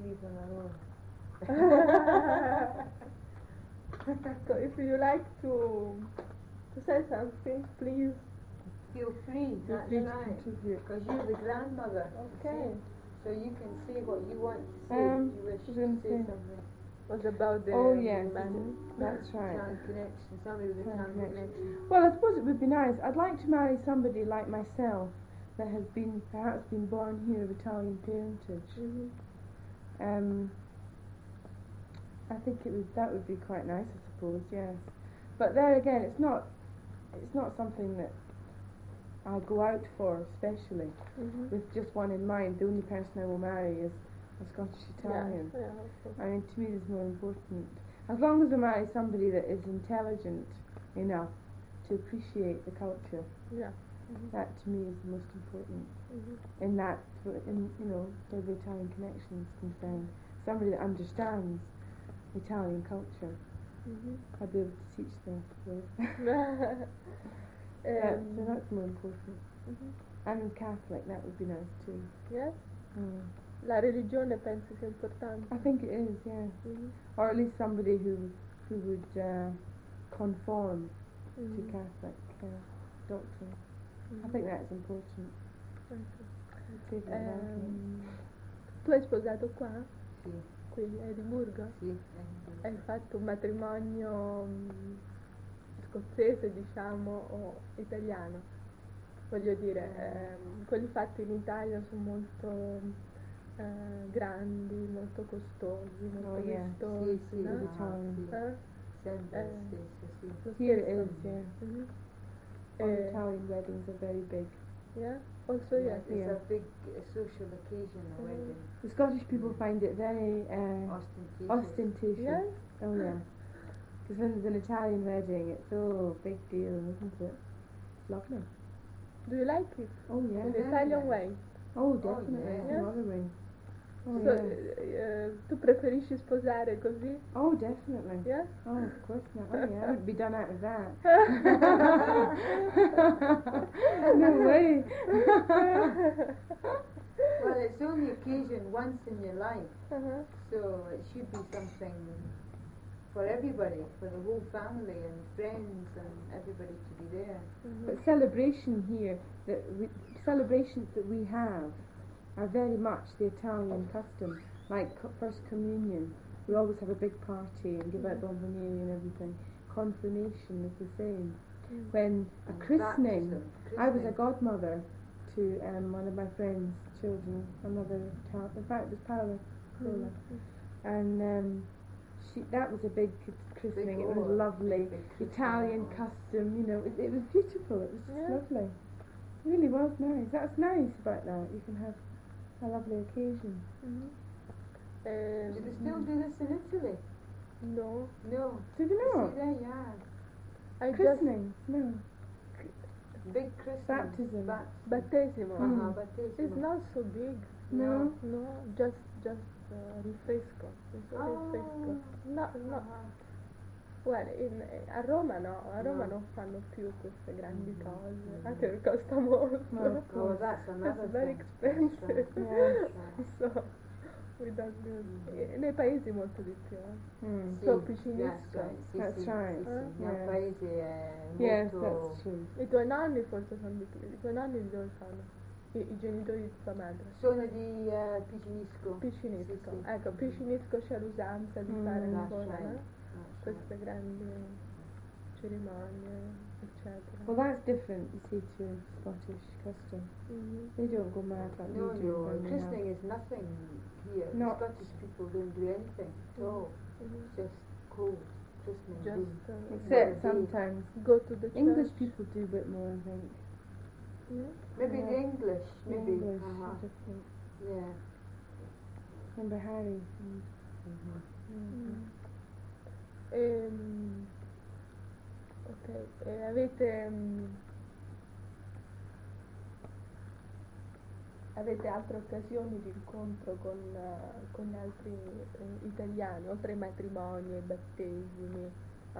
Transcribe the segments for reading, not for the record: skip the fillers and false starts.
leave them alone. So if you like to say something, please Feel free, that's right. Because you're the grandmother. Okay. So you can say what you want to say if you wish to say something. Was about the that's right. Italian connection, somebody with Italian connection. Well, I suppose it would be nice. I'd like to marry somebody like myself that has perhaps been born here of Italian parentage. I think that would be quite nice, I suppose. Yes, but there again, it's not something that I go out for especially with just one in mind. The only person I will marry is a Scottish Italian. I mean, to me, it's more important. As long as I marry somebody that is intelligent enough to appreciate the culture. That to me is the most important. In that, where the Italian connection is concerned, somebody that understands Italian culture. I'd be able to teach them. So that's more important. And Catholic, that would be nice too. Yes? La religione pensi sia importante? I think it is, yes. Or at least somebody who would conform to Catholic doctrine. I think that's important. Tu hai sposato qua? Sì. Qui a Edimburgo? Sì. Hai fatto un matrimonio scozzese, diciamo, o italiano? Voglio dire, quelli fatti in Italia sono molto grandi, molto costosi, molto vistosi. Sì, no? Sempre Lo Here stesso. it is, yeah. All Italian weddings are very big. Yeah? Also, yes. It's a big social occasion, a wedding. The Scottish people find it very ostentatious. Yes? Oh yeah. Because when there's an Italian wedding, it's a big deal, isn't it? It's lovely. Do you like it? Oh yeah. In the Italian way? Oh, definitely. yeah. It's another way. Oh, So, yeah. tu preferisci sposare così? Oh, definitely. Yeah? Oh, of course not. Oh yeah, I would be done out of that. No way. Well, it's only occasion once in your life, so it should be something for everybody, for the whole family and friends and everybody to be there. But celebrations that we have are very much the Italian custom, like First Communion. We always have a big party and give out bonbonieri and everything. Confirmation is the same. When a christening, I was a godmother to one of my friends' children, another child. In fact, it was Paola, and that was a big christening. It was lovely, Italian custom. It was beautiful. It was just lovely. It really was nice. That's nice about that. You can have a lovely occasion. Do they still do this in Italy? No. No. Do they not? See there, yeah. Christening? No. Big Christmas. Baptism. Battesimo. Battesimo. It's not so big. No. Just rinfresco. Rinfresco. No. Well, a Roma no, a Roma non fanno più queste grandi cose, anche perché costa molto. Oh, that's another It's very expensive. So we don't do it. Nei paesi molto di più. So piccinisco. That's right. Nel paese è Yes, molto... that's true. I tuoi nonni forse sono di più. I tuoi nonni di dove sono? I genitori di tua madre. Sono di Picinisco. Piccinisco. Sì. Ecco, Piccinisco c'è l'usanza di fare ancora, right. no? Queste grandi cerimonie, eccetera. Well, that's different, you see, to Scottish custom. They don't go mad like we do. No, christening is nothing here. No. Scottish people don't do anything at all. It's just cold christening. Just Except sometimes go to the English church. people do a bit more, I think. Maybe the English, maybe. English are different. Yeah. Remember Harry? Ok, avete altre occasioni di incontro con altri italiani, oltre ai matrimoni, ai battesimi,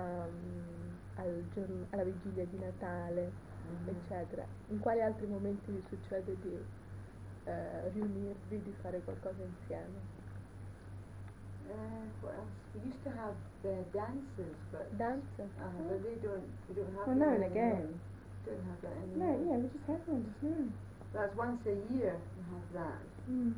alla vigilia di Natale, eccetera? In quali altri momenti vi succede di riunirvi, di fare qualcosa insieme? What else? We used to have dances, but Dances. but we don't have. Well, them now and anymore. again. Don't have that No, anymore. yeah, we just had one just now. That's once a year we have that. Mm.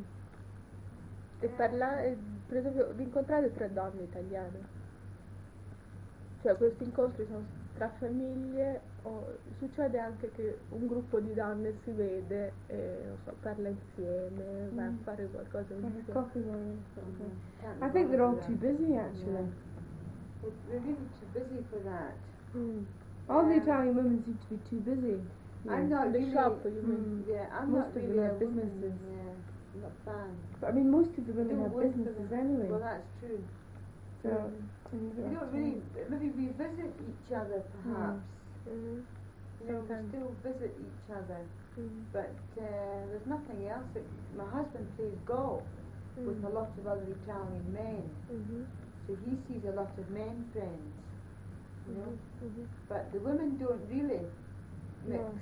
E per esempio, vi incontrate tre donne italiane? Cioè, questi incontri sono tra famiglie o succede anche che un gruppo di donne si vede e, non so, parla insieme, va a fare qualcosa Like a insieme? coffee one or something. Can't I be think they're all bothered too with busy actually. We're really too busy for that. All the Italian women seem to be too busy. I'm not The really. shop, you mean? Yeah, I'm Most not of them really have a woman. businesses. Yeah, I'm not a fan. But I mean, most of the women Don't have work for businesses them. anyway. Well, that's true. So and you We don't don't have to- really. Maybe we visit each other, perhaps. Mhm. You know, we Sometimes. still visit each other, Mhm. but there's nothing else. My husband plays golf with a lot of other Italian men, Mhm. so he sees a lot of men friends. You know, Mhm. but the women don't really mix. No.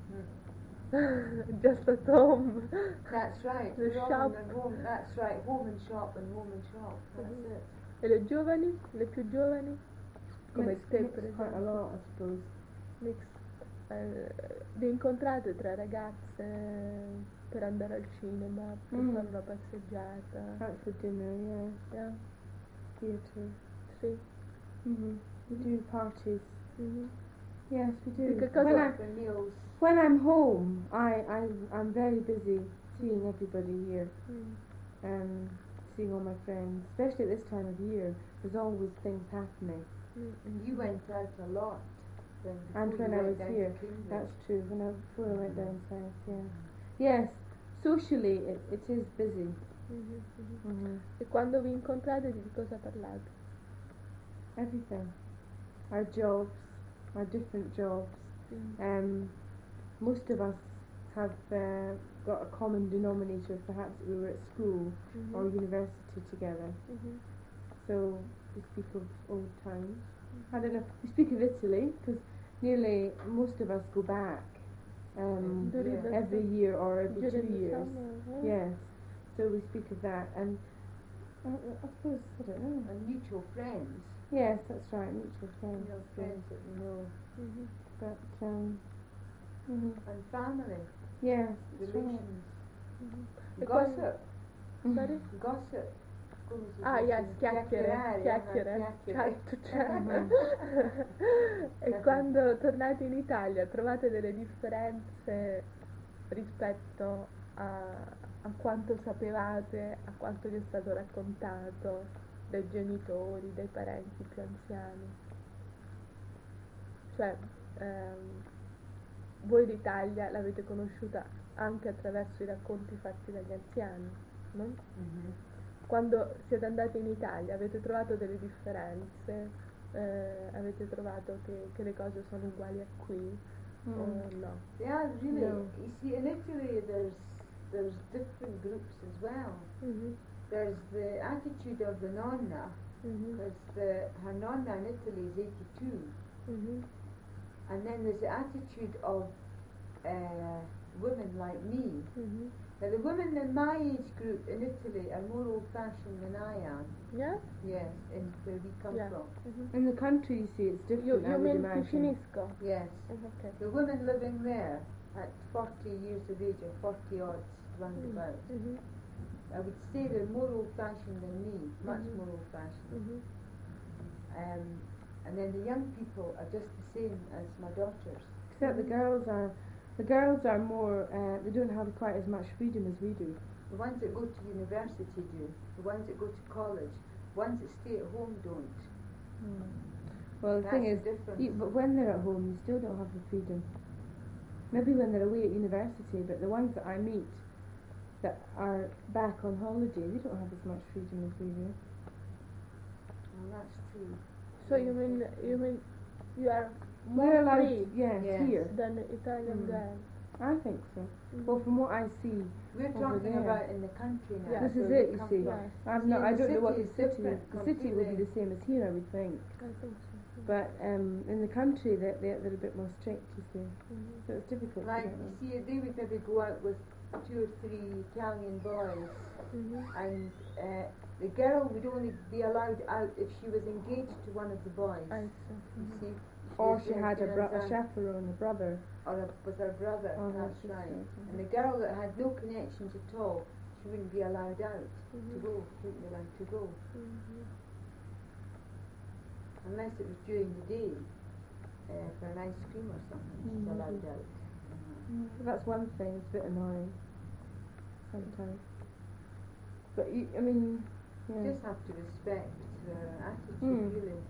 Mm. Just at home. That's right. The We're all shop. in the home. That's right. Home and shop and home and shop. That's Mhm. it. E le giovani? Le più giovani? Come Mixed- te, mixed per quite a esempio. lot, I suppose. Mix. Vi incontrate tre ragazze per andare al cinema, per fare una passeggiata? Out for dinner, yeah. Yeah. Theatre. Sì. We do parties. Mhm. Yes, we do. Because When, of- I, For meals. when I'm home, I'm very busy seeing everybody here. Seeing all my friends, especially at this time of year. There's always things happening. You went out a lot. Then And before when you I went was down to here, Cambridge. that's true. Before I went down south, yeah. Yes, socially it is busy. Mhm, mhm. E quando vi incontrate di cosa parlate? Everything. Our jobs, our different jobs. Most of us have got a common denominator. Perhaps we were at school or university together. So we speak of old times. I don't know. We speak of Italy because nearly most of us go back every year or every 2 During the years. summer, huh? Yes. So we speak of that, and I suppose I don't know. And mutual friends. Yes, that's right. Mutual friends. You know, friends that we know. Mhm. But And family. yes, that's right. Relations. E Gossip. Sorry? Gossip. Come si Ah, dice? yes, chiacchiere. Chiacchiere. Certo, certo. E quando tornate in Italia trovate delle differenze rispetto a quanto sapevate, a quanto vi è stato raccontato dai genitori, dai parenti più anziani? Cioè, voi l'Italia l'avete conosciuta anche attraverso i racconti fatti dagli anziani, no? Quando siete andati in Italia avete trovato delle differenze? Avete trovato che le cose sono uguali a qui o no? Yeah, really. No. You see, in Italy there's different groups as well. There's the attitude of the nonna, because her nonna in Italy is 82. And then there's the attitude of women like me. Now the women in my age group in Italy are more old-fashioned than I am. Yeah? Yes, in where we come Yeah. from. In the country, you see, it's different. I You would mean imagine. Finisco? Yes. Okay. The women living there at 40 years of age or 40 odds roundabout, I would say they're more old-fashioned than me, much more old-fashioned. And then the young people are just the same as my daughters. Except the girls are more. They don't have quite as much freedom as we do. The ones that go to university do. The ones that go to college. The ones that stay at home don't. Well, the That's thing the is, difference. but when they're at home, you still don't have the freedom. Maybe when they're away at university, but the ones that I meet that are back on holiday, they don't have as much freedom as we do. Well, that's true. So you mean you are We're more allowed, free yes, Yes. here. than Italian girls? I think so. Well, from what I see, We're Over talking there. about in the country now. Yeah. this is where it. we You come see, from. Yes. I'm See, not. I the don't know what city the is city. different The city will be completely. the same as here, I would think. I think so. But in the country, they're a bit more strict. You see, so it's difficult. Like, to get you see, they would maybe go out with 2 or 3 Italian boys, and the girl would only be allowed out if she was engaged to one of the boys. I see. You see? Or she had a chaperone, a brother. Or with her brother, Oh, that's that's right. right. And the girl that had no connections at all, she wouldn't be allowed out to go. She wouldn't be allowed to go. Unless it was during the day, for an ice cream or something, she's allowed out. That's one thing, it's a bit annoying sometimes. But you, I mean, You yeah. just have to respect her attitude, really.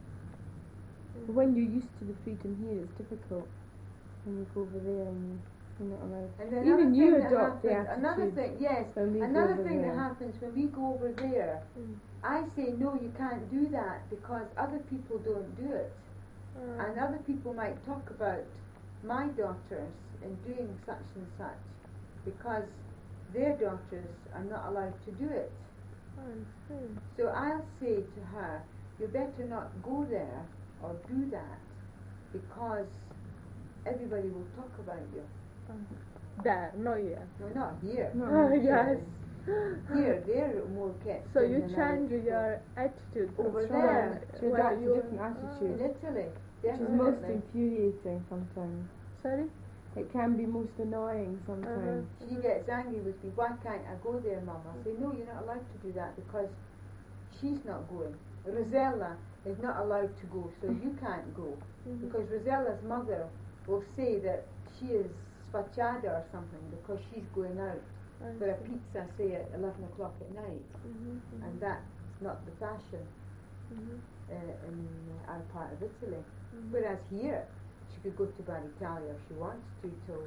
When you're used to the freedom here, it's difficult when you go over there and you're not allowed. And then Even another you thing that adopt the happens- attitude. Another thing, yes. when we go Another over thing that there. happens when we go over there, I say no, you can't do that because other people don't do it, and other people might talk about my daughters in doing such and such because their daughters are not allowed to do it. So I'll say to her, you better not go there or do that because everybody will talk about you. There, not here. No, not here. No. Yes. Here, they're more kept So in you than change other people. your attitude Over from there. She when adopts a you- different In attitude, Italy, which is most definitely. infuriating sometimes. Sorry? It can be most annoying sometimes. She gets angry with me. Why can't I go there, Mum? I say, no, you're not allowed to do that because she's not going. Rosella is not allowed to go, so you can't go. Because Rosella's mother will say that she is sfacciata or something because she's going out for a pizza, say at 11 o'clock at night. And that's not the fashion in our part of Italy. Whereas here, she could go to Baritalia if she wants to till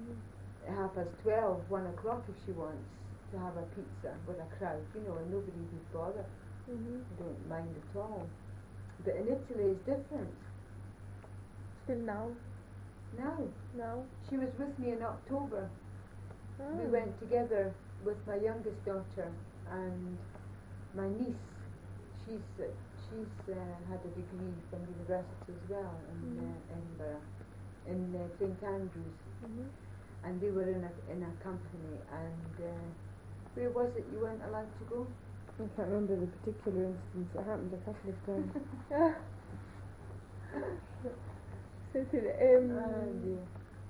12:30, 1 o'clock if she wants to have a pizza with a crowd, you know, and nobody would bother. Don't mind at all. But in Italy it's different. Still now? Now, No? she was with me in October. We went together with my youngest daughter and my niece. She's had a degree from university as well in Edinburgh, in St Andrews, and they were in a company. And where was it you weren't allowed to go? I can't remember the particular instance. It happened a couple of times. Sentite, Dear.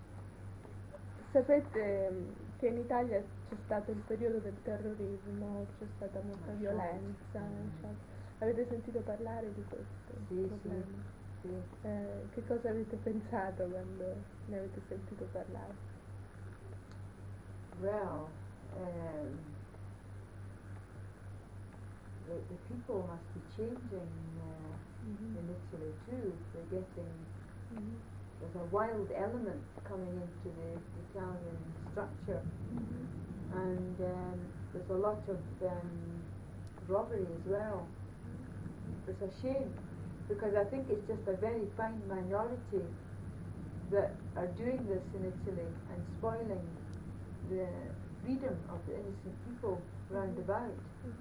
sapete che in Italia c'è stato il periodo del terrorismo, c'è stata molta violenza, eccetera. Avete sentito parlare di questo problema? Sì. Che cosa avete pensato quando ne avete sentito parlare? Well, the people must be changing in Italy too. They're getting there's a wild element coming into the Italian structure, and there's a lot of robbery as well. It's a shame because I think it's just a very fine minority that are doing this in Italy and spoiling the freedom of the innocent people round about.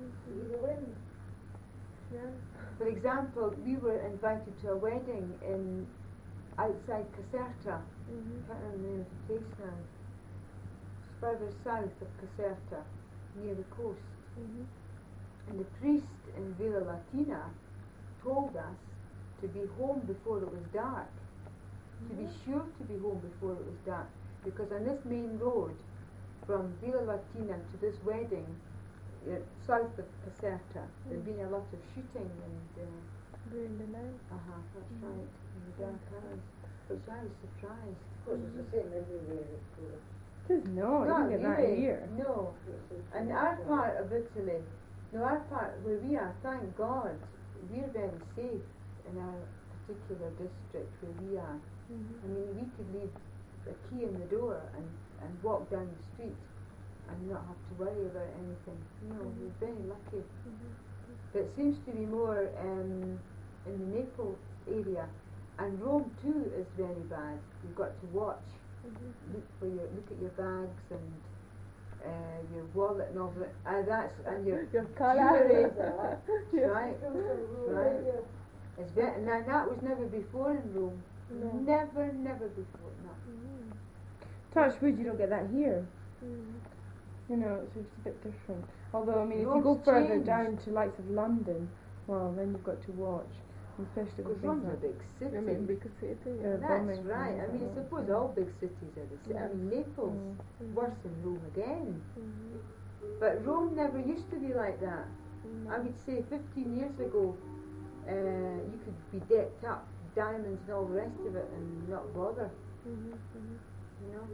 For example, we were invited to a wedding outside Caserta. I can't remember the name of the place now. It's further south of Caserta, near the coast. And the priest in Villa Latina told us to be home before it was dark. To be sure to be home before it was dark. Because on this main road, from Villa Latina to this wedding, south of Caserta, there'd been a lot of shooting and During the night? that's right, in the dark hours. Which I was surprised. Of course, it's the same everywhere. It is not. You don't get that really, here. no. And our part of Italy, our part where we are, thank God, we're very safe in our particular district where we are. I mean, we could leave a key in the door and walk down the street and not have to worry about anything. We're very lucky. But it seems to be more in the Naples area, and Rome too is very bad. You've got to watch, look at your bags and your wallet and all that, and your collar. jewellery. Right. It's very, now that was never before in Rome. No. Never before. No. Touch wood, you don't get that here. You know, it's a bit different. Although, I mean, if you Rome's go further changed. down to likes of London, well, then you've got to watch, especially Because with things Rome's a like big city. I mean, big city, yeah. Yeah. That's bombing right. I things mean, like that. suppose all big cities are the same. I mean, Naples, worse than Rome again. But Rome never used to be like that. I would say 15 years ago, you could be decked up, diamonds and all the rest of it, and not bother. You know?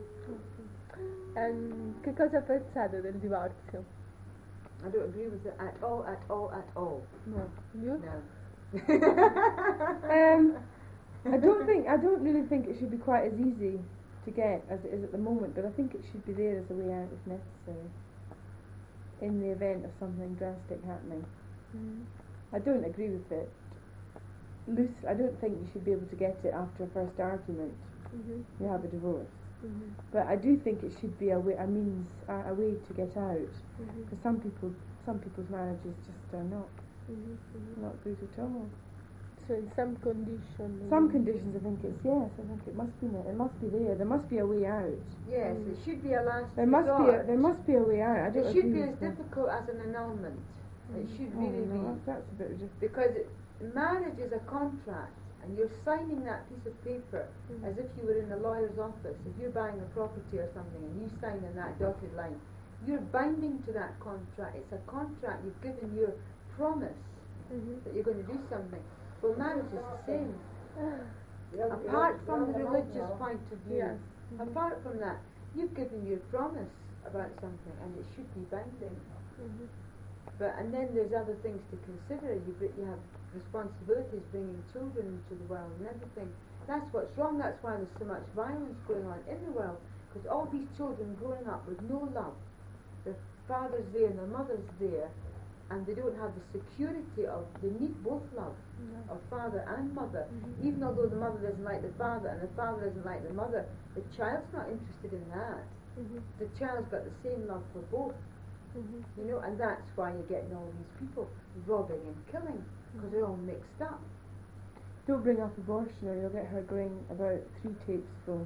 Che cosa pensate del divorzio? I don't agree with it at all, at all, at all. No. You? No. I don't really think it should be quite as easy to get as it is at the moment, but I think it should be there as a way out if necessary, in the event of something drastic happening. I don't agree with it. I don't think you should be able to get it after a first argument. You have a divorce. But I do think it should be a way to get out. Because some people's marriages just are not good at all. So in some conditions. Some conditions, I think it must be there. It must be there. There must be a way out. Yes, it should be a last There resort. must be a way out. I don't It should agree be as with that. difficult as an annulment. It should really be. That's a bit ridiculous. Because marriage is a contract, and you're signing that piece of paper as if you were in a lawyer's office. If you're buying a property or something and you sign in that dotted line, you're binding to that contract. It's a contract. You've given your promise that you're going to do something. Well, marriage is the same. Apart from the religious point of view, apart from that, you've given your promise about something, and it should be binding. And then there's other things to consider. You have responsibilities, bringing children into the world and everything. That's what's wrong. That's why there's so much violence going on in the world, because all these children growing up with no love. Their father's there and their mother's there, and they don't have the security of, they need both love of father and mother. Even although the mother doesn't like the father and the father doesn't like the mother, the child's not interested in that. The child's got the same love for both. You know, and that's why you're getting all these people robbing and killing, because they're all mixed up. Don't bring up abortion or you'll get her going about 3 tapes full.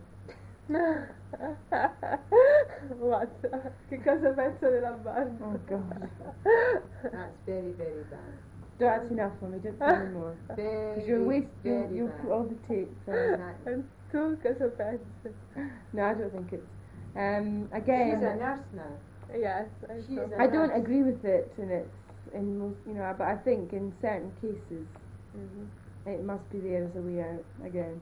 What? Che cosa penso della banda? Oh God. That's very, very bad. That's enough for me, don't say any more. Because you'll put all the tapes on. E tu cosa pensi? No, I don't think it's She's again a nurse now. Yes, She's a I don't nurse. agree with it in most, you know, but I think in certain cases it must be there as a way out again.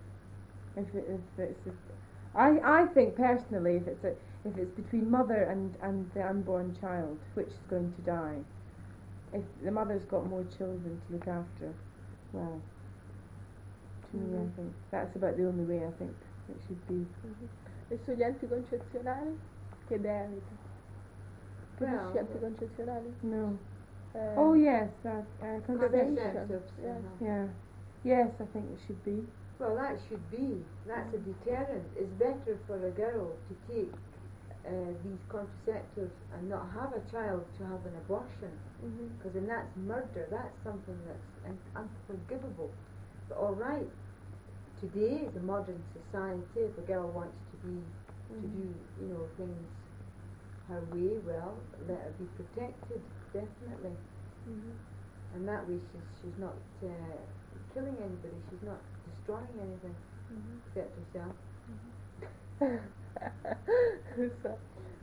I think personally if it's between mother and the unborn child, which is going to die, if the mother's got more children to look after, well, to me I think that's about the only way I think it should be. E sugli anticoncezionali? Che debito? Conosci anticoncezionali? No. Oh yes, contraception. Contraceptives. Yes. Yeah. Yes, I think it should be. Well, that should be. That's a deterrent. It's better for a girl to take these contraceptives and not have a child to have an abortion, because then that's murder. That's something that's unforgivable. But all right, today, the modern society, if a girl wants to do, you know, things her way, well, let her be protected, definitely. And that way, she's not killing anybody. She's not destroying anything except herself. So,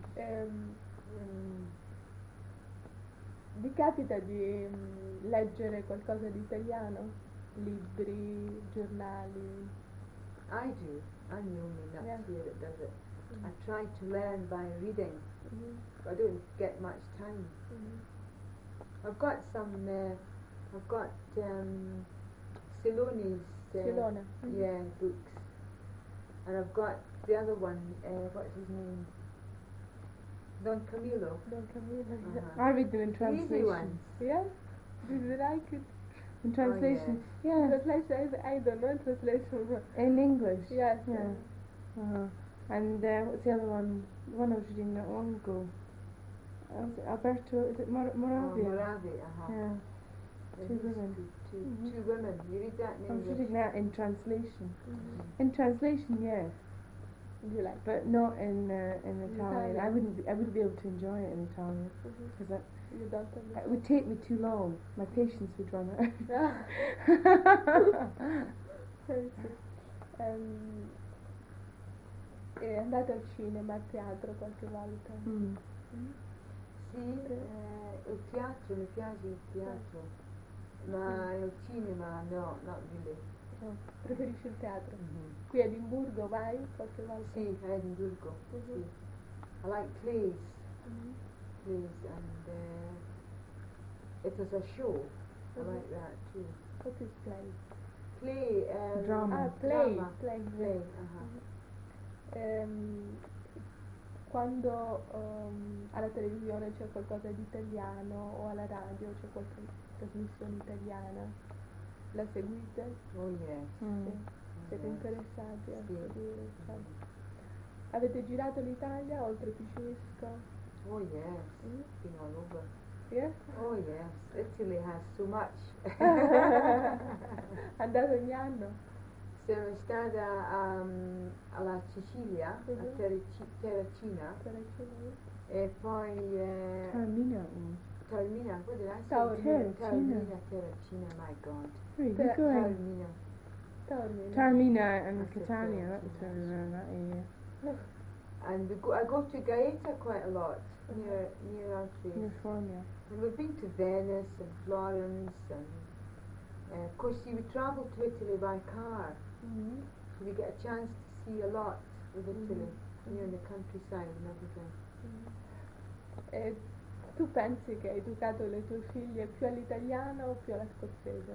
vi capita di leggere qualcosa di italiano? Libri, giornali? I do. I'm the only nut Yeah. here that does it. I try to learn by reading, but I don't get much time. I've got some. I've got Silone's. Silone. Yeah, books. And I've got the other one. What's his name? Don Camillo. Don Camillo. I read them in Easy translation. ones. Yes? Did you like it? In translation, yeah. Translation, I don't know translation. In English. Yes. Yeah. And what's the other one? The one I was reading not long ago. Was it Alberto? Is it Moravia? Moravia. Yeah. Two women. Two women. You read that in I was English? reading that in translation. In translation, yes. You like but not in Italian. Italian. I wouldn't be able to enjoy it in Italian because you don't it understand. would take me too long. My patience would run out. Sì. È andato al cinema, al teatro qualche volta? Mm. Sì, il teatro, mi piace il teatro, ma il cinema no, not really. No, preferisci il teatro? Mm-hmm. Qui a Edimburgo vai qualche volta? Sì, a Edimburgo. Mm-hmm. Sì. I like plays, Mm-hmm. and if there's a show, I like that too. What is play? Play, Drama. Play. Quando alla televisione c'è qualcosa di italiano o alla radio c'è qualche trasmissione italiana, la seguite? Oh yes. Mm. Sì. Siete interessati a Sì. seguire? Avete girato l'Italia oltre Piscisco? Oh yes. Mm? Been all over. Yes? Oh yes. Italy has so much. Andate ogni anno? Siamo stati alla Sicilia, a Terracina, e poi Taormina. Taormina, what did I say? Taormina. Terracina, my God. Where are you going? Taormina. Taormina and That's it, Catania. yeah. That's around that area. And I go to Gaeta quite a lot, near our place. Near Formia. And we've been to Venice and Florence, and of course you would travel to Italy by car. Mm-hmm. So we get a chance to see a lot of Italy, in the countryside and everything. E tu pensi che hai educato le tue figlie più all'italiana o più alla scozzese?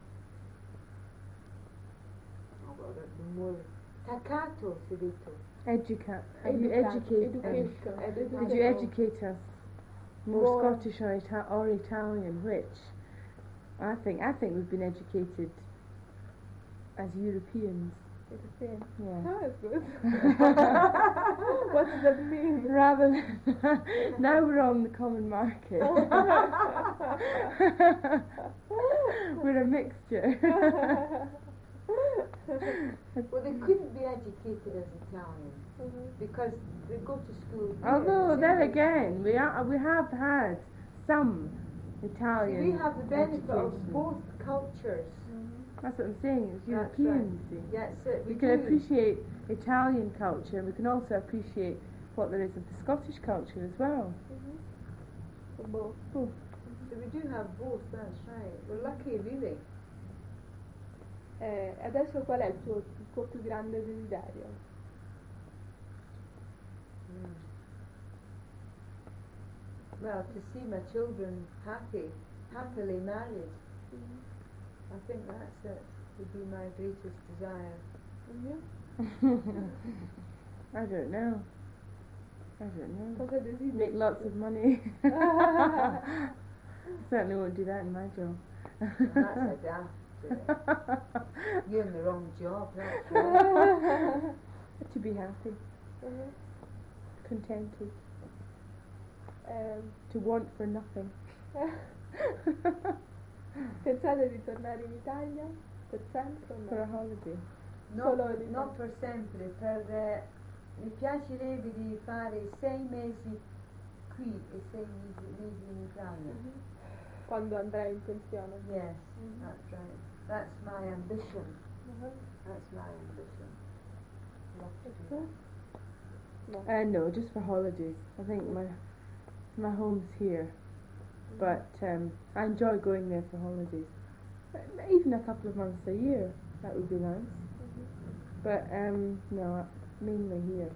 Oh, well, the more Taccato, si detto. Have you educated Education. Did you educate us more Scottish or Italian? Which I think we've been educated as Europeans. European. Yeah. Oh, that's good. What does that mean? Rather than now we're on the common market. We're a mixture. Well, they couldn't be educated as Italian because they go to school here. Although the then same again, we have had some Italian. See, we have the benefit of education. both cultures. That's what I'm saying. It's That's European, right. you see. Yes, it, We can appreciate Italian culture, and we can also appreciate what there is of the Scottish culture as well. Both. So we do have both. That's right. We're lucky, really. Adesso qual è il tuo più grande desiderio? Well, to see my children happily married. I think that's it. Would be my greatest desire. I don't know. Cosa desideri? Make lots of money. Certainly won't do that in my job. That's a daft. You're in the wrong job. That's right. To be happy, contented, to want for nothing. Pensate di tornare in Italia per sempre o no? For a holiday. Not for sempre. Mi piacerebbe di fare 6 mesi qui e 6 mesi in Italia. Quando andrai in pensione? Yes, that's right. That's my ambition. That's my ambition. No, just for holidays. I think my home's here, but I enjoy going there for holidays. Even a couple of months a year, that would be nice. But no, mainly here.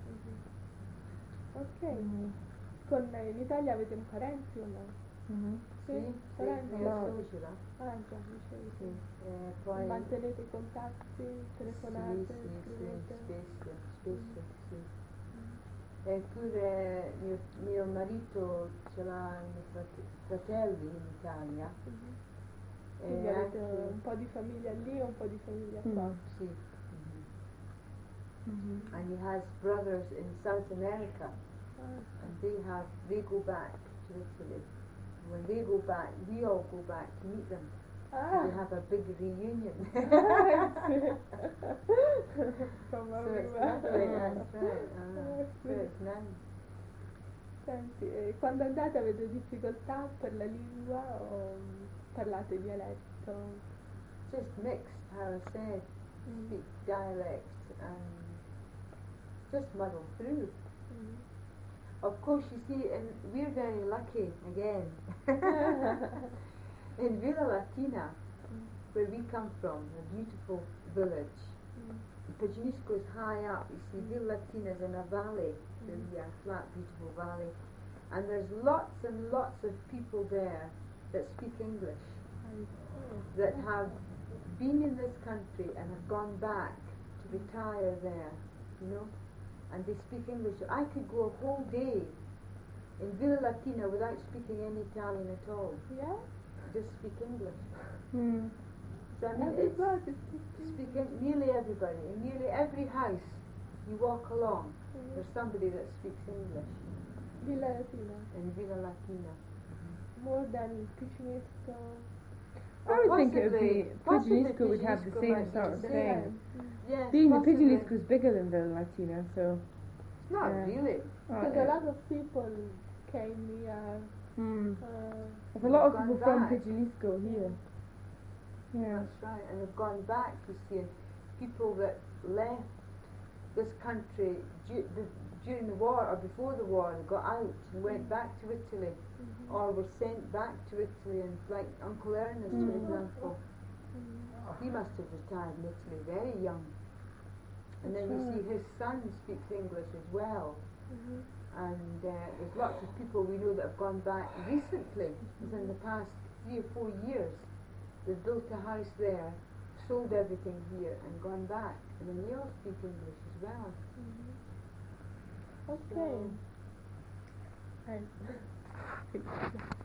Ok. In Italia avete parenti o no? Sì, parenti? io suocera. Ah, già, dicevi sì. Poi Mantenete i contatti, telefonate, scrivete? spesso, sì. Eppure mio marito ce l'ha i fratelli in Italia. Quindi avete un po' di famiglia lì e un po' di famiglia qua. Sì. And he has brothers in South America, and they go back to Italy. When they go back, we all go back to meet them. We have a big reunion. From So it's everywhere. lovely, that's right. Good, nice. Senti, quando andate avete difficoltà per la lingua o parlate dialetto? Just mixed, how I said. Speak dialect and just muddle through. Of course, you see, and we're very lucky again. In Villa Latina, where we come from, a beautiful village, Paganisco is high up. You see, Villa Latina is in a valley, really a flat, beautiful valley, and there's lots and lots of people there that speak English, that have been in this country and have gone back to retire there, you know, and they speak English. I could go a whole day in Villa Latina without speaking any Italian at all. Yeah? Just speak English. So I mean, Everybody speaking, nearly everybody, in nearly every house you walk along, there's somebody that speaks English Villa Latina. in Villa Latina. More than Piccinetto. I would think it would be possibly Pigeonisco would have the Pigeonisco same might be sort of the thing. same. Yes, Being that possibly. Pigeonisco is bigger than Villa Latina, so It's not really. Because a lot of people came here. There's a lot of Gone people from back. Pigeonisco here. Yeah. That's right, and have gone back, you see, and people that left this country during the war or before the war, they got out and went back to Italy, or were sent back to Italy, and like Uncle Ernest, for example, he must have retired in Italy very young. And then you see his son speaks English as well. And there's lots of people we know that have gone back recently, within the past 3 or 4 years. They've built a house there, sold everything here, and gone back. And then they all speak English as well. Okay. So, Nice.